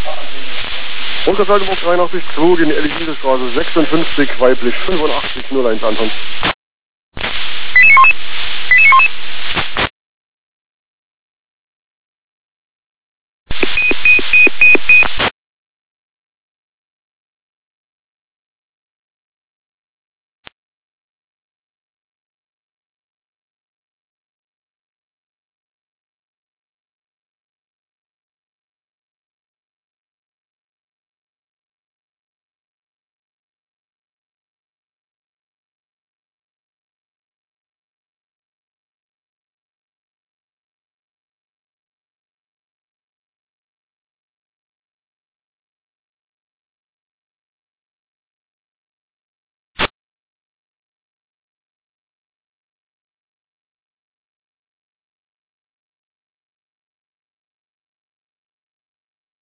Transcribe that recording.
Untersalzburg 83 2 gegen die Elchwiese Straße 56, weiblich 85 01 Anton.